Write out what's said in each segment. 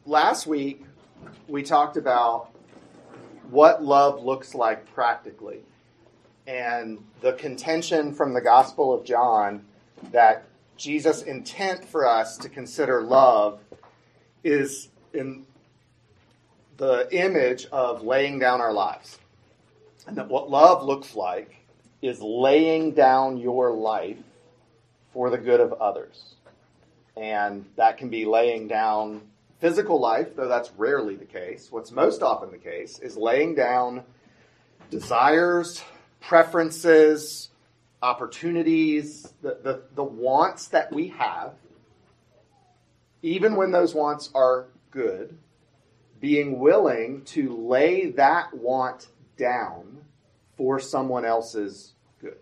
last week we talked about what love looks like practically, and the contention from the Gospel of John that Jesus' intent for us to consider love is in the image of laying down our lives. And that what love looks like is laying down your life for the good of others. And that can be laying down physical life, though that's rarely the case. What's most often the case is laying down desires, preferences, opportunities, the wants that we have, even when those wants are good, being willing to lay that want down for someone else's good.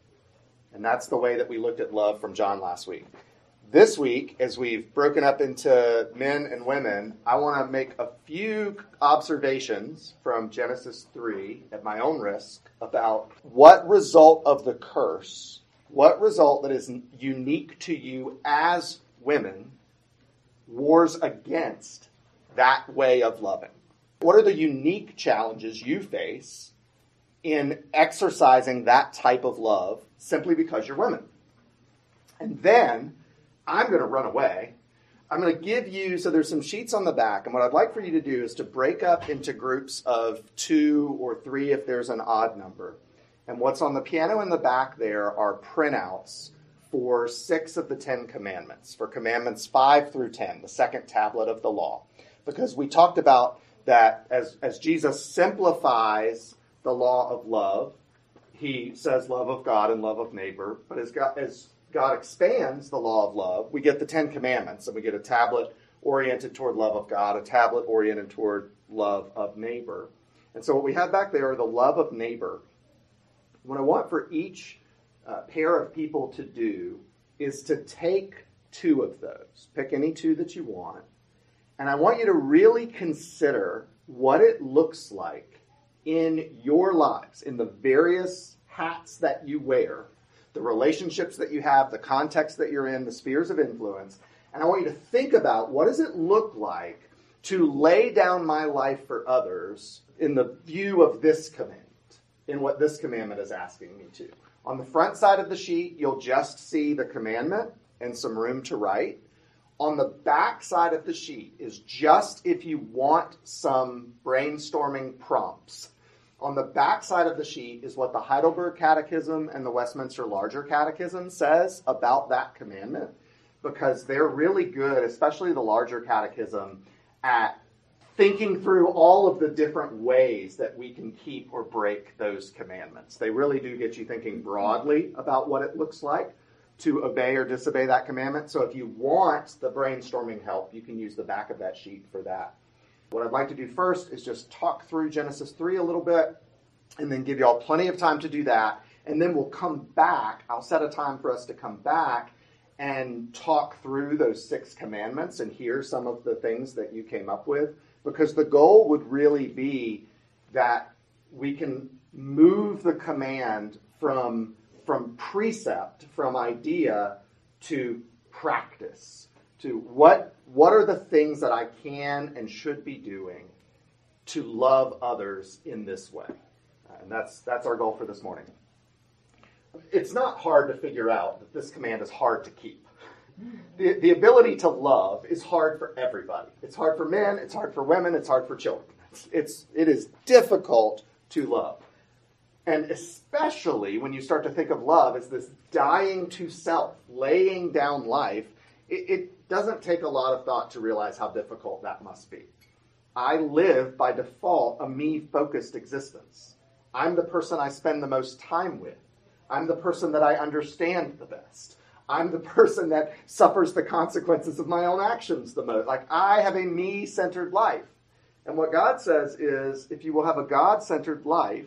And that's the way that we looked at love from John last week. This week, as we've broken up into men and women, I want to make a few observations from Genesis 3 at my own risk about what result of the curse, what result that is unique to you as women, wars against that way of loving. What are the unique challenges you face in exercising that type of love simply because you're women? And then I'm going to run away. I'm going to give you, so there's some sheets on the back, and what I'd like for you to do is to break up into groups of 2 or 3 if there's an odd number. And what's on the piano in the back there are printouts for 6 of the 10 commandments, for commandments 5 through 10, the second tablet of the law. Because we talked about that as Jesus simplifies the law of love, he says love of God and love of neighbor, but as God expands the law of love, we get the 10 commandments, and we get a tablet oriented toward love of God, a tablet oriented toward love of neighbor. And so what we have back there are the love of neighbor. What I want for each pair of people to do is to take 2 of those. Pick any 2 that you want. And I want you to really consider what it looks like in your lives, in the various hats that you wear, the relationships that you have, the context that you're in, the spheres of influence. And I want you to think about, what does it look like to lay down my life for others in the view of this commandment, in what this commandment is asking me to. On the front side of the sheet, you'll just see the commandment and some room to write. On the back side of the sheet is just if you want some brainstorming prompts. On the back side of the sheet is what the Heidelberg Catechism and the Westminster Larger Catechism says about that commandment, because they're really good, especially the Larger Catechism, at thinking through all of the different ways that we can keep or break those commandments. They really do get you thinking broadly about what it looks like to obey or disobey that commandment. So if you want the brainstorming help, you can use the back of that sheet for that. What I'd like to do first is just talk through Genesis 3 a little bit, and then give you all plenty of time to do that. And then we'll come back. I'll set a time for us to come back and talk through those 6 commandments and hear some of the things that you came up with. Because the goal would really be that we can move the command from precept, from idea, to practice, to what are the things that I can and should be doing to love others in this way. And that's our goal for this morning. It's not hard to figure out that this command is hard to keep. The ability to love is hard for everybody. It's hard for men, it's hard for women, it's hard for children. It is difficult to love. And especially when you start to think of love as this dying to self, laying down life, it doesn't take a lot of thought to realize how difficult that must be. I live, by default, a me-focused existence. I'm the person I spend the most time with. I'm the person that I understand the best. I'm the person that suffers the consequences of my own actions the most. Like, I have a me-centered life. And what God says is, if you will have a God-centered life,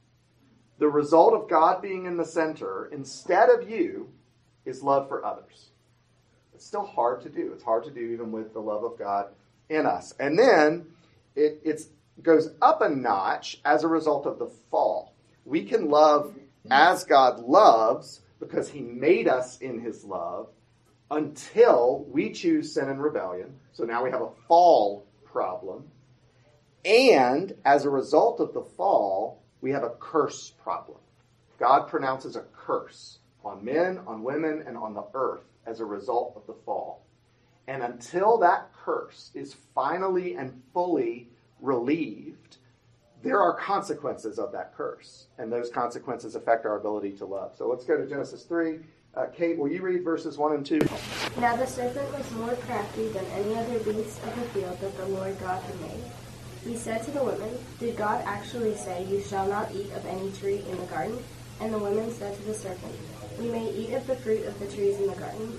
the result of God being in the center, instead of you, is love for others. It's still hard to do. It's hard to do even with the love of God in us. And then it goes up a notch as a result of the fall. We can love as God loves because he made us in his love, until we choose sin and rebellion. So now we have a fall problem. And as a result of the fall, we have a curse problem. God pronounces a curse on men, on women, and on the earth as a result of the fall. And until that curse is finally and fully relieved, there are consequences of that curse. And those consequences affect our ability to love. So let's go to Genesis 3. Kate, will you read verses 1 and 2? Now the serpent was more crafty than any other beast of the field that the Lord God had made. He said to the woman, Did God actually say, You shall not eat of any tree in the garden? And the woman said to the serpent, We may eat of the fruit of the trees in the garden.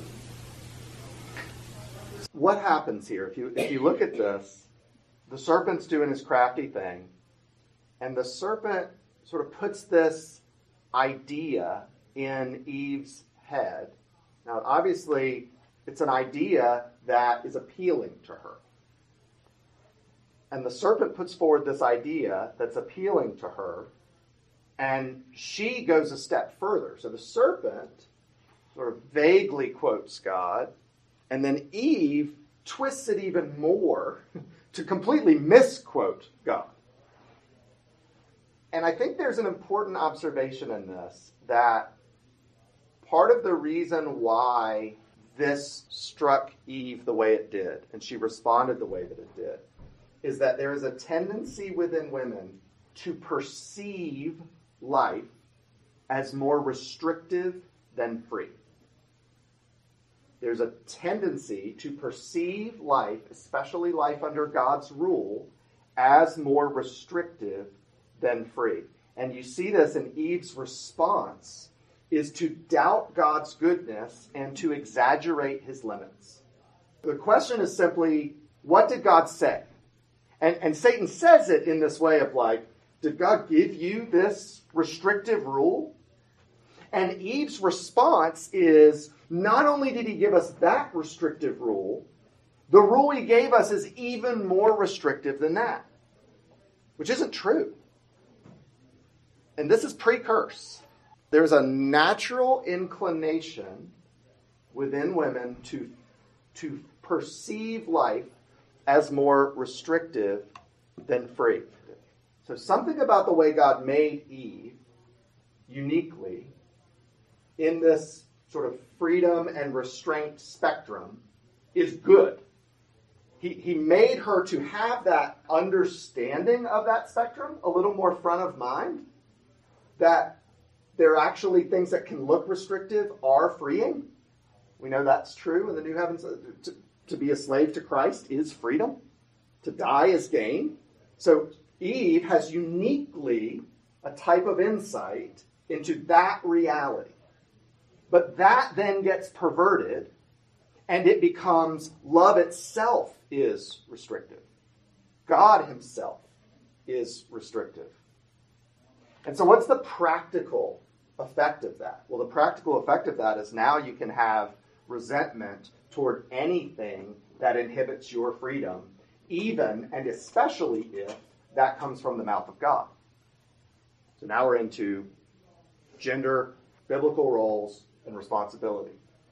What happens here? If you look at this, the serpent's doing his crafty thing, and the serpent sort of puts this idea in Eve's head. Now, obviously, it's an idea that is appealing to her. And the serpent puts forward this idea that's appealing to her, and she goes a step further. So the serpent sort of vaguely quotes God, and then Eve twists it even more to completely misquote God. And I think there's an important observation in this, that part of the reason why this struck Eve the way it did, and she responded the way that it did, is that there is a tendency within women to perceive life as more restrictive than free. There's a tendency to perceive life, especially life under God's rule, as more restrictive than free. And you see this in Eve's response, is to doubt God's goodness and to exaggerate his limits. The question is simply, what did God say? And Satan says it in this way of like, did God give you this restrictive rule? And Eve's response is, not only did he give us that restrictive rule, the rule he gave us is even more restrictive than that, which isn't true. And this is pre-curse. There's a natural inclination within women to perceive life as more restrictive than free. So something about the way God made Eve uniquely in this sort of freedom and restraint spectrum is good. He made her to have that understanding of that spectrum a little more front of mind, that there are actually things that can look restrictive are freeing. We know that's true in the new heavens. To be a slave to Christ is freedom. To die is gain. So Eve has uniquely a type of insight into that reality. But that then gets perverted, and it becomes love itself is restrictive. God himself is restrictive. And so what's the practical effect of that? Well, the practical effect of that is now you can have resentment toward anything that inhibits your freedom, even and especially if that comes from the mouth of God. So now we're into gender, biblical roles, and responsibility.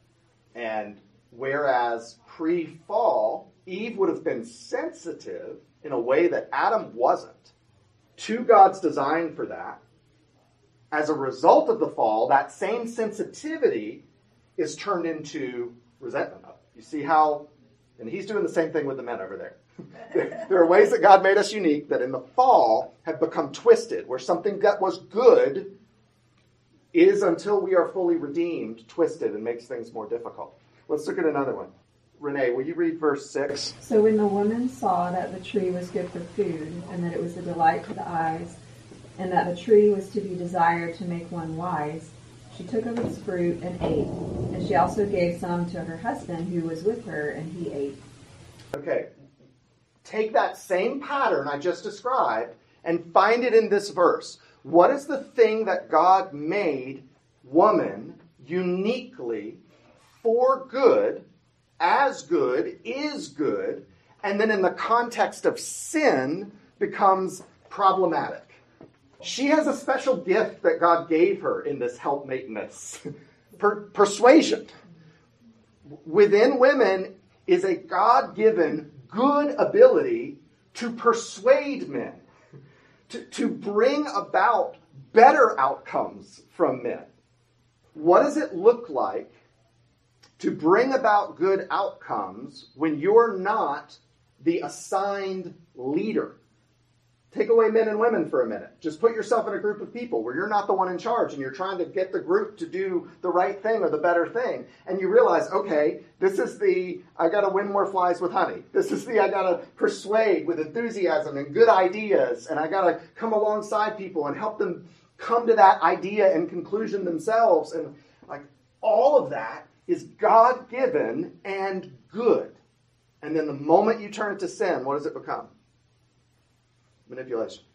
And whereas pre-fall, Eve would have been sensitive in a way that Adam wasn't to God's design for that, as a result of the fall, that same sensitivity is turned into resentment of. You see how, and he's doing the same thing with the men over there. There are ways that God made us unique that in the fall have become twisted, where something that was good is, until we are fully redeemed, twisted and makes things more difficult. Let's look at another one. Renee, will you read verse 6? So when the woman saw that the tree was good for food, and that it was a delight to the eyes, and that the tree was to be desired to make one wise, she took of its fruit and ate. And she also gave some to her husband who was with her, and he ate. Okay, take that same pattern I just described and find it in this verse. What is the thing that God made woman uniquely for good, as good, is good, and then in the context of sin becomes problematic? She has a special gift that God gave her in this helpmateness. Persuasion. within women is a God-given good ability to persuade men, to bring about better outcomes from men. What does it look like to bring about good outcomes when you're not the assigned leader? Take away men and women for a minute. Just put yourself in a group of people where you're not the one in charge and you're trying to get the group to do the right thing or the better thing. And you realize, okay, this is the I got to win more flies with honey. This is the I got to persuade with enthusiasm and good ideas. And I got to come alongside people and help them come to that idea and conclusion themselves. And like all of that is God-given and good. And then the moment you turn it to sin, what does it become? Manipulation.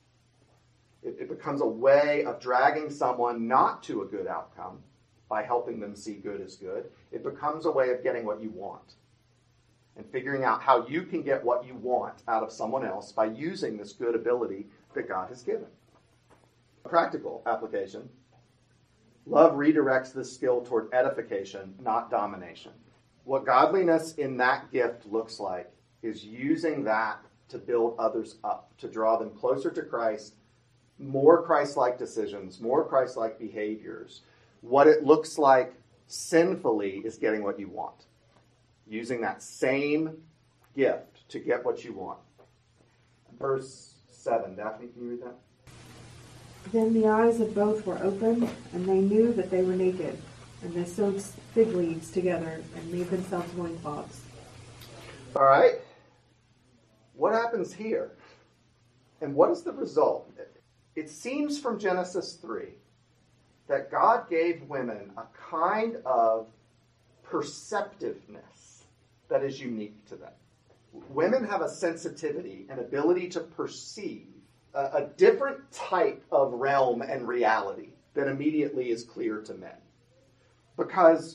It becomes a way of dragging someone not to a good outcome by helping them see good as good. It becomes a way of getting what you want and figuring out how you can get what you want out of someone else by using this good ability that God has given. A practical application. Love redirects this skill toward edification, not domination. What godliness in that gift looks like is using that to build others up, to draw them closer to Christ, more Christ-like decisions, more Christ-like behaviors. What it looks like sinfully is getting what you want. Using that same gift to get what you want. Verse 7. Daphne, can you read that? Then the eyes of both were opened, and they knew that they were naked. And they sewed fig leaves together and made themselves loincloths. All right. What happens here? And what is the result? It seems from Genesis 3 that God gave women a kind of perceptiveness that is unique to them. Women have a sensitivity, an ability to perceive a different type of realm and reality that immediately is clear to men. Because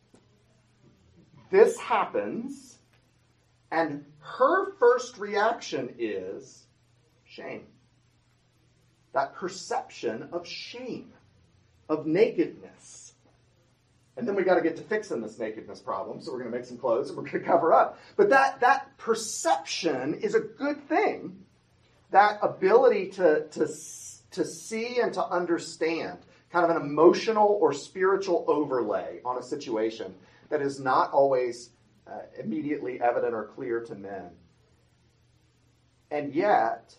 this happens, and her first reaction is shame. That perception of shame, of nakedness. And then we got to get to fixing this nakedness problem, so we're going to make some clothes and we're going to cover up. But that perception is a good thing. That ability to see and to understand, kind of an emotional or spiritual overlay on a situation that is not always immediately evident or clear to men. And yet,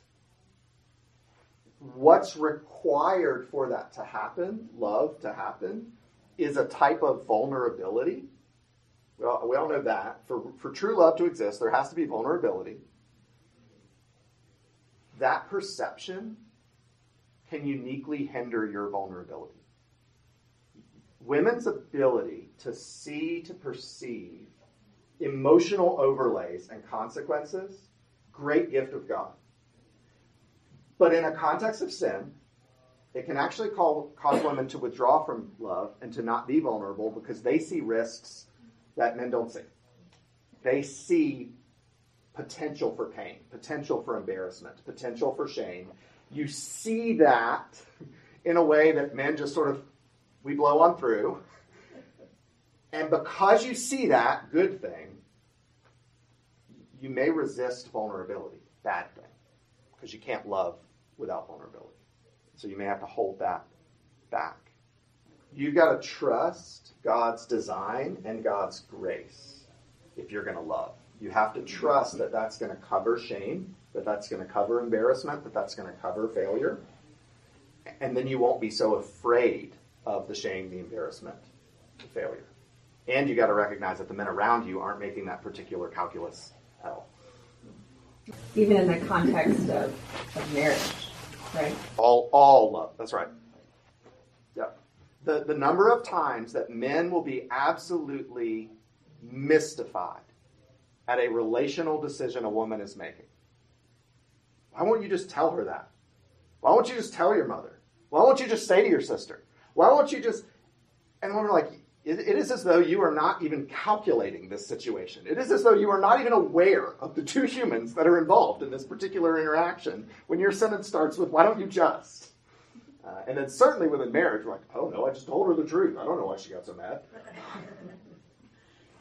what's required for that to happen, love to happen, is a type of vulnerability. Well, we all know that. For true love to exist, there has to be vulnerability. That perception can uniquely hinder your vulnerability. Women's ability to see, to perceive emotional overlays and consequences, great gift of God. But in a context of sin, it can actually cause women to withdraw from love and to not be vulnerable because they see risks that men don't see. They see potential for pain, potential for embarrassment, potential for shame. You see that in a way that men just sort of, we blow on through. And because you see that good thing, you may resist vulnerability, bad thing, because you can't love without vulnerability. So you may have to hold that back. You've got to trust God's design and God's grace if you're going to love. You have to trust that that's going to cover shame, that that's going to cover embarrassment, that that's going to cover failure. And then you won't be so afraid of the shame, the embarrassment, the failure. And you got to recognize that the men around you aren't making that particular calculus at all. Even in the context of marriage, right? All love. That's right. Yeah. The number of times that men will be absolutely mystified at a relational decision a woman is making. Why won't you just tell her that? Why won't you just tell your mother? Why won't you just say to your sister? Why won't you just... And women are like, it is as though you are not even calculating this situation. It is as though you are not even aware of the two humans that are involved in this particular interaction when your sentence starts with, why don't you just? And then certainly within marriage, we're like, oh no, I just told her the truth. I don't know why she got so mad.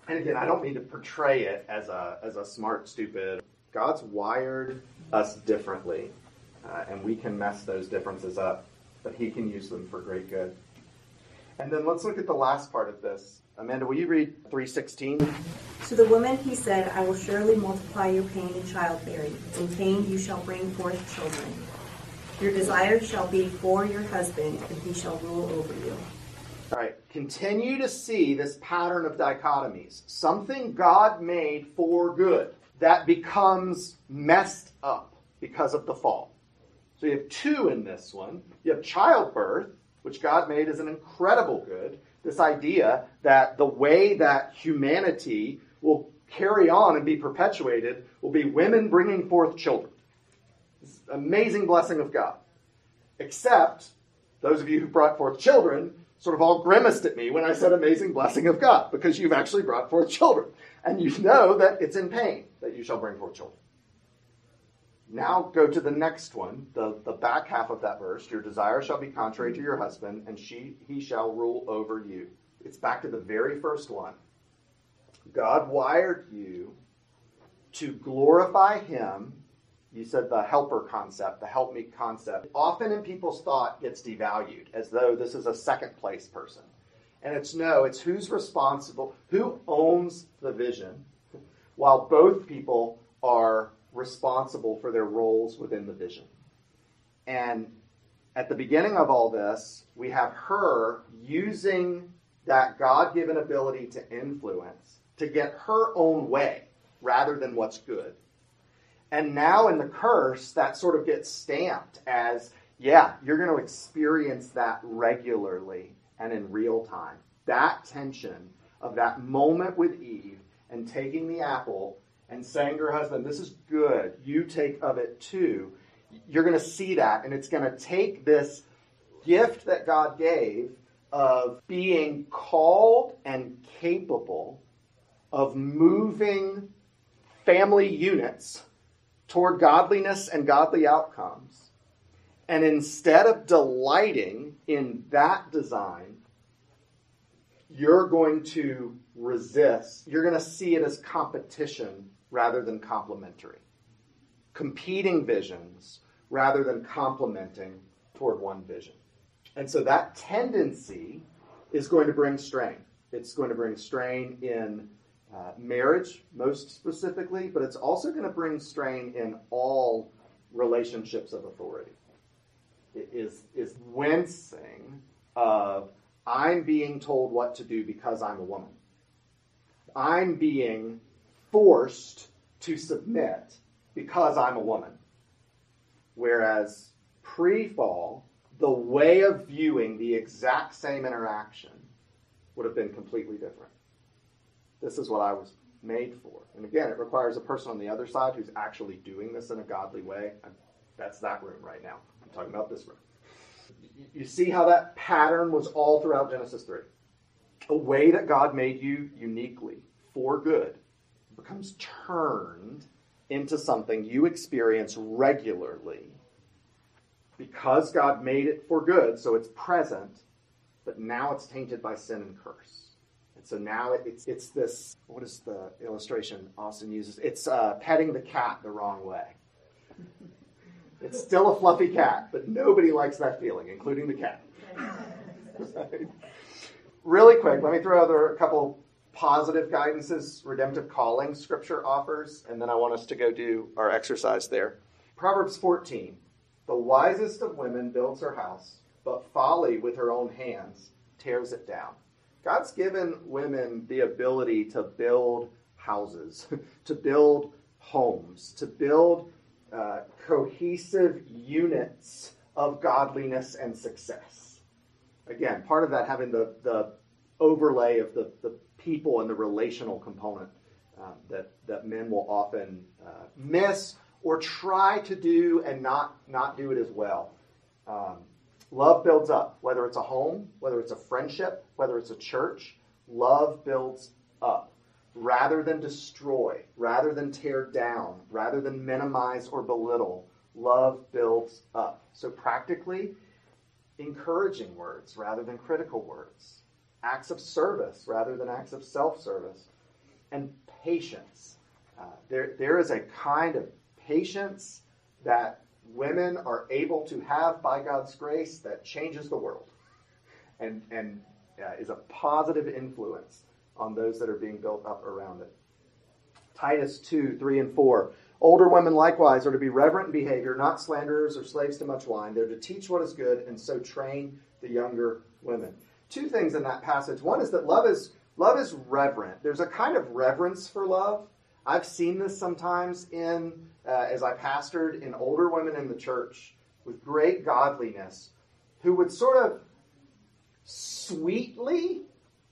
And again, I don't mean to portray it as a smart, stupid. God's wired us differently, and we can mess those differences up, but he can use them for great good. And then let's look at the last part of this. Amanda, will you read 3:16? To the woman he said, I will surely multiply your pain in childbearing. In pain you shall bring forth children. Your desire shall be for your husband, and he shall rule over you. All right, continue to see this pattern of dichotomies. Something God made for good that becomes messed up because of the fall. So you have two in this one. You have childbirth, which God made as an incredible good. This idea that the way that humanity will carry on and be perpetuated will be women bringing forth children. This amazing blessing of God. Except those of you who brought forth children sort of all grimaced at me when I said amazing blessing of God, because you've actually brought forth children. And you know that it's in pain that you shall bring forth children. Now go to the next one, the back half of that verse. Your desire shall be contrary to your husband, and he shall rule over you. It's back to the very first one. God wired you to glorify him. You said the helper concept, the help me concept, often in people's thought gets devalued, as though this is a second place person. And it's who's responsible, who owns the vision, while both people are responsible for their roles within the vision. And at the beginning of all this, we have her using that God-given ability to influence to get her own way rather than what's good. And now in the curse, that sort of gets stamped as, yeah, you're going to experience that regularly and in real time. That tension of that moment with Eve and taking the apple and saying to her husband, this is good, you take of it too. You're going to see that, and it's going to take this gift that God gave of being called and capable of moving family units toward godliness and godly outcomes. And instead of delighting in that design, you're going to resist. You're going to see it as competition rather than complementary. Competing visions rather than complementing toward one vision. And so that tendency is going to bring strain. It's going to bring strain in marriage, most specifically, but it's also going to bring strain in all relationships of authority. It is wincing of, I'm being told what to do because I'm a woman. I'm being forced to submit because I'm a woman. Whereas pre-fall, the way of viewing the exact same interaction would have been completely different. This is what I was made for. And again, it requires a person on the other side who's actually doing this in a godly way. That's that room right now. I'm talking about this room. You see how that pattern was all throughout Genesis 3. A way that God made you uniquely for good becomes turned into something you experience regularly because God made it for good, so it's present, but now it's tainted by sin and curse. And so now it's this, what is the illustration Austin uses? It's petting the cat the wrong way. It's still a fluffy cat, but nobody likes that feeling, including the cat. Really quick, let me throw out a couple positive guidances, redemptive calling Scripture offers, and then I want us to go do our exercise there. Proverbs 14, the wisest of women builds her house, but folly with her own hands tears it down. God's given women the ability to build houses, to build homes, to build cohesive units of godliness and success. Again, part of that having the overlay of the people and the relational component that men will often miss or try to do and not do it as well. Love builds up, whether it's a home, whether it's a friendship, whether it's a church. Love builds up rather than destroy, rather than tear down, rather than minimize or belittle. Love builds up. So practically, encouraging words rather than critical words. Acts of service rather than acts of self-service. and patience. There is a kind of patience that women are able to have by God's grace that changes the world and is a positive influence on those that are being built up around it. Titus 2, 3, and 4. Older women likewise are to be reverent in behavior, not slanderers or slaves to much wine. They're to teach what is good and so train the younger women. Two things in that passage. One is that love is reverent. There's a kind of reverence for love. I've seen this sometimes as I pastored in older women in the church with great godliness who would sort of sweetly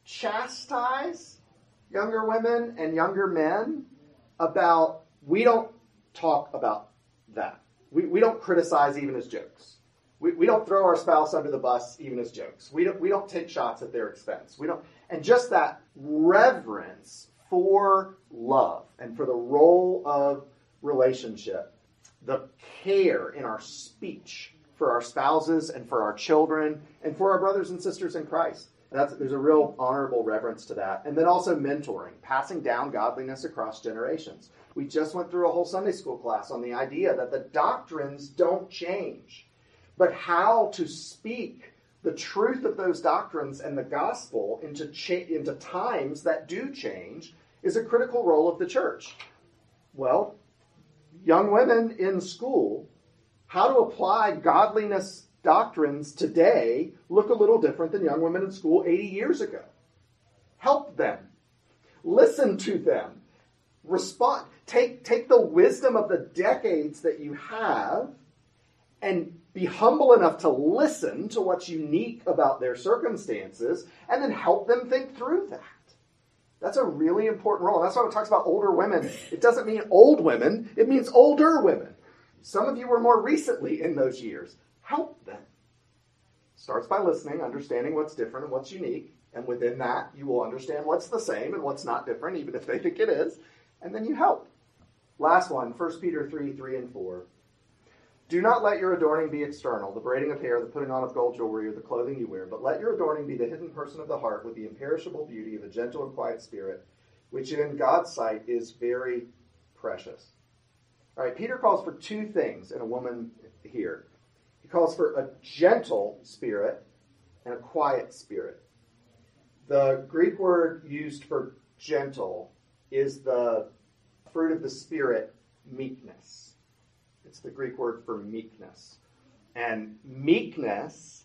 chastise younger women and younger men about, we don't talk about that. We don't criticize even as jokes. We don't throw our spouse under the bus even as jokes. We don't take shots at their expense. And just that reverence for love and for the role of relationship, the care in our speech for our spouses and for our children and for our brothers and sisters in Christ. There's a real honorable reverence to that. And then also mentoring, passing down godliness across generations. We just went through a whole Sunday school class on the idea that the doctrines don't change, but how to speak the truth of those doctrines and the gospel into times that do change is a critical role of the church. Well, young women in school, how to apply godliness doctrines today look a little different than young women in school 80 years ago. Help them. Listen to them. Respond. Take the wisdom of the decades that you have and be humble enough to listen to what's unique about their circumstances and then help them think through that. That's a really important role. And that's why it talks about older women. It doesn't mean old women. It means older women. Some of you were more recently in those years. Help them. Starts by listening, understanding what's different and what's unique. And within that, you will understand what's the same and what's not different, even if they think it is. And then you help. Last one, 1 Peter 3, 3 and 4. Do not let your adorning be external, the braiding of hair, the putting on of gold jewelry, or the clothing you wear, but let your adorning be the hidden person of the heart with the imperishable beauty of a gentle and quiet spirit, which in God's sight is very precious. All right, Peter calls for two things in a woman here. He calls for a gentle spirit and a quiet spirit. The Greek word used for gentle is the fruit of the spirit, meekness. It's the Greek word for meekness. And meekness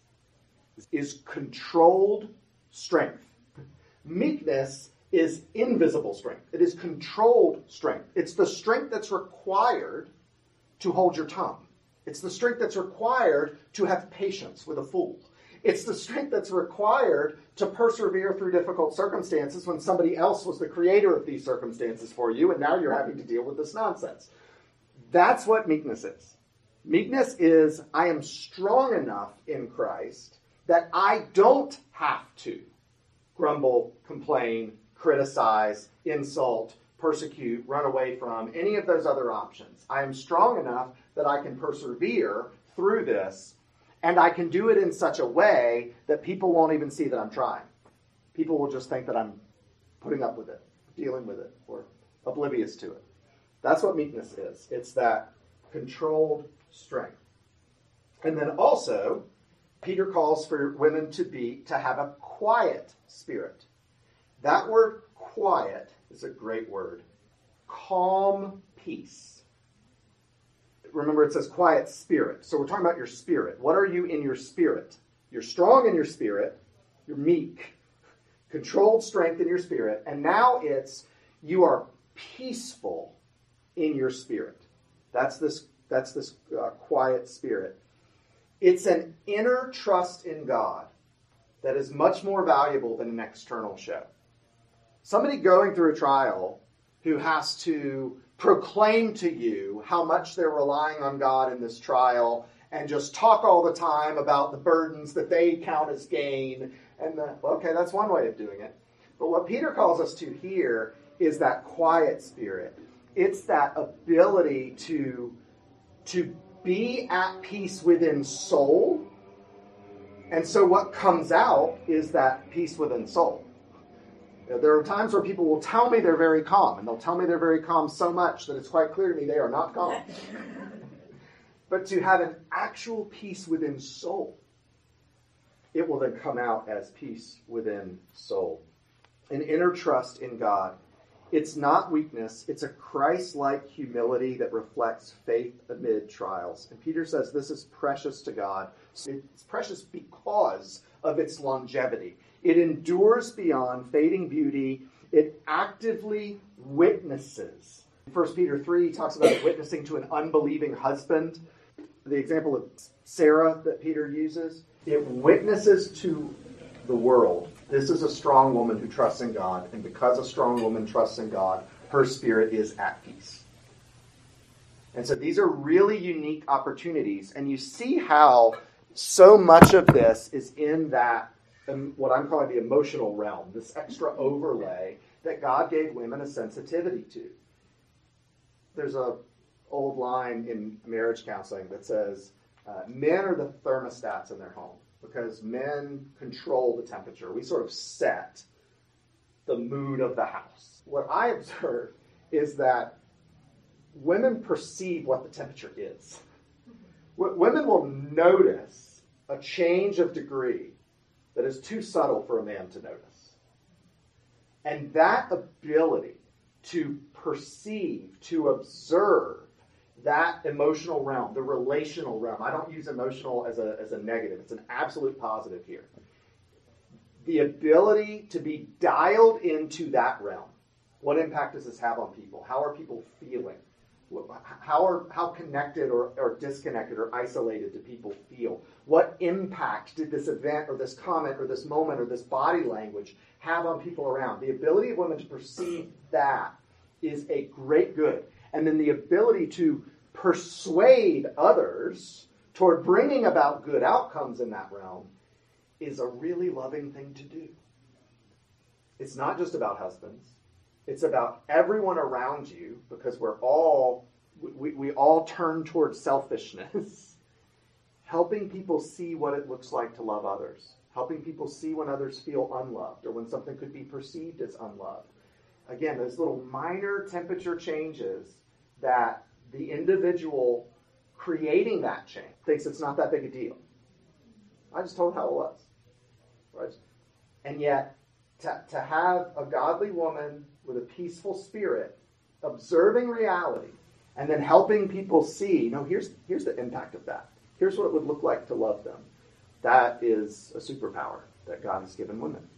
is controlled strength. Meekness is invisible strength. It is controlled strength. It's the strength that's required to hold your tongue. It's the strength that's required to have patience with a fool. It's the strength that's required to persevere through difficult circumstances when somebody else was the creator of these circumstances for you, and now you're having to deal with this nonsense. That's what meekness is. Meekness is, I am strong enough in Christ that I don't have to grumble, complain, criticize, insult, persecute, run away from, any of those other options. I am strong enough that I can persevere through this, and I can do it in such a way that people won't even see that I'm trying. People will just think that I'm putting up with it, dealing with it, or oblivious to it. That's what meekness is. It's that controlled strength. And then also, Peter calls for women to have a quiet spirit. That word quiet is a great word. Calm peace. Remember, it says quiet spirit. So we're talking about your spirit. What are you in your spirit? You're strong in your spirit. You're meek. Controlled strength in your spirit. And now it's you are peaceful in your spirit. That's this quiet spirit. It's an inner trust in God that is much more valuable than an external show. Somebody going through a trial who has to proclaim to you how much they're relying on God in this trial and just talk all the time about the burdens that they count as gain. And that's one way of doing it. But what Peter calls us to here is that quiet spirit. It's that ability to be at peace within soul. And so what comes out is that peace within soul. There are times where people will tell me they're very calm, and they'll tell me they're very calm so much that it's quite clear to me they are not calm. But to have an actual peace within soul, it will then come out as peace within soul. An inner trust in God. It's not weakness. It's a Christ-like humility that reflects faith amid trials. And Peter says this is precious to God. It's precious because of its longevity. It endures beyond fading beauty. It actively witnesses. In 1 Peter 3, he talks about witnessing to an unbelieving husband. The example of Sarah that Peter uses, it witnesses to the world. This is a strong woman who trusts in God, and because a strong woman trusts in God, her spirit is at peace. And so these are really unique opportunities, and you see how so much of this is in that, what I'm calling the emotional realm, this extra overlay that God gave women a sensitivity to. There's an old line in marriage counseling that says, men are the thermostats in their home because men control the temperature. We sort of set the mood of the house. What I observe is that women perceive what the temperature is. Women will notice a change of degree that is too subtle for a man to notice. And that ability to perceive, to observe that emotional realm, the relational realm. I don't use emotional as a negative. It's an absolute positive here. The ability to be dialed into that realm. What impact does this have on people? How are people feeling? How connected or disconnected or isolated do people feel? What impact did this event or this comment or this moment or this body language have on people around? The ability of women to perceive that is a great good. And then the ability to persuade others toward bringing about good outcomes in that realm is a really loving thing to do. It's not just about husbands. It's about everyone around you, because we all turn towards selfishness. Helping people see what it looks like to love others. Helping people see when others feel unloved or when something could be perceived as unloved. Again, those little minor temperature changes that the individual creating that change thinks it's not that big a deal. I just told how it was. Right? And yet, to have a godly woman with a peaceful spirit, observing reality, and then helping people see, here's the impact of that. Here's what it would look like to love them. That is a superpower that God has given women.